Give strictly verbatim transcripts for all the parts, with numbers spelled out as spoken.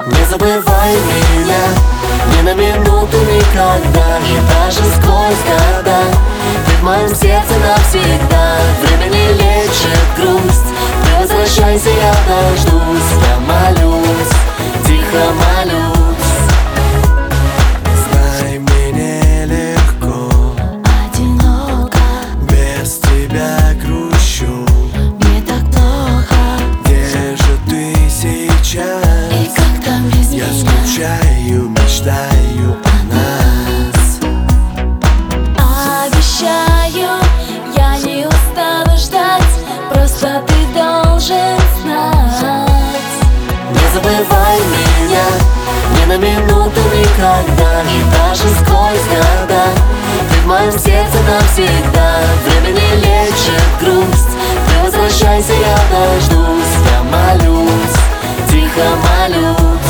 Не забывай меня, ни на минуту никогда, и даже сквозь года. Ты в моем сердце навсегда. Время не лечит грусть. Ты возвращайся, я дождусь. Я молюсь, тихо молюсь. Знай, мне нелегко, одиноко, без тебя грущу. мне так плохо. Где же ты сейчас? И как там без Я меня? скучаю, мечтаю о нас. Обещаю, я не устану ждать. Просто ты должен знать. Не забывай меня, ни на минуту никогда, и даже сквозь года. Ты в моем сердце навсегда. Время не лечит грусть. Ты возвращайся, я дождусь. Я молюсь, тихо молюсь.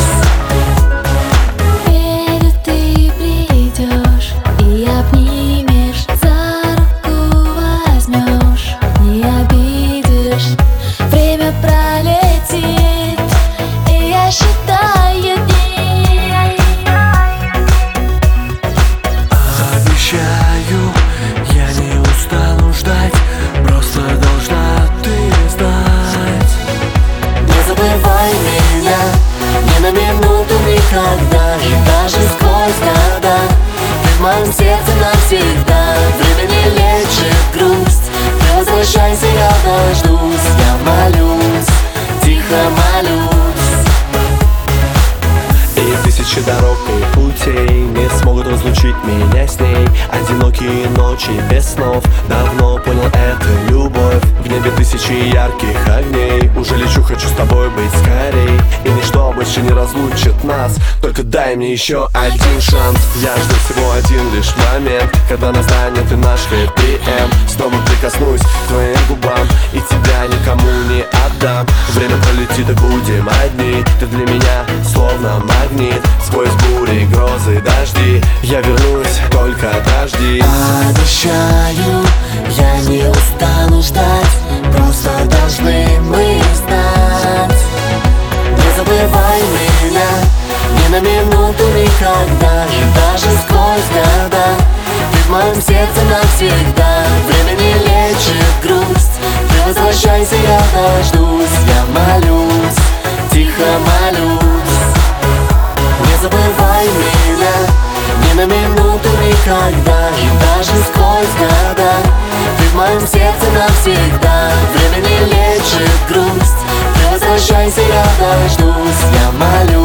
Верю, ты придешь и обнимешь, за руку возьмешь, не обидишь. Время пролетит, и я считаю дни. Обещаю, я не устану ждать. Просто должна ты знать. Не забывай меня, ни на минуту никогда, и даже сквозь года. Ты в моем сердце навсегда. Время не лечит грусть. Ты возвращайся, я дождусь. Я молюсь, тихо молюсь. И тысячи дорог и путей не смогут разлучить меня с ней. Одинокие ночи без снов, давно понял, это любовь. В небе тысячи ярких огней. Уже лечу, хочу с тобой быть скорей. И ничто больше не разлучит нас. Только дай мне еще один шанс. Я жду всего один лишь момент, когда настанет и наш хэппи энд. Снова прикоснусь к твоим губам и тебя никому не отдам. Время пролетит и будем одни. Ты для меня словно магнит. Сквозь бури, грозы, дожди я вернусь, только дожди. Обещаю, я не устану ждать. Просто должны мы знать. Не забывай меня, ни на минуту никогда, и даже сквозь года. Ты в моем сердце навсегда. Время не лечит грусть. Ты возвращайся, я дождусь. Я молюсь, тихо молюсь. Не забывай меня, ни на минуту никогда, и даже сквозь года. Ты в моем сердце навсегда. Время не лечит грусть. Ты возвращайся, я дождусь. Я молюсь.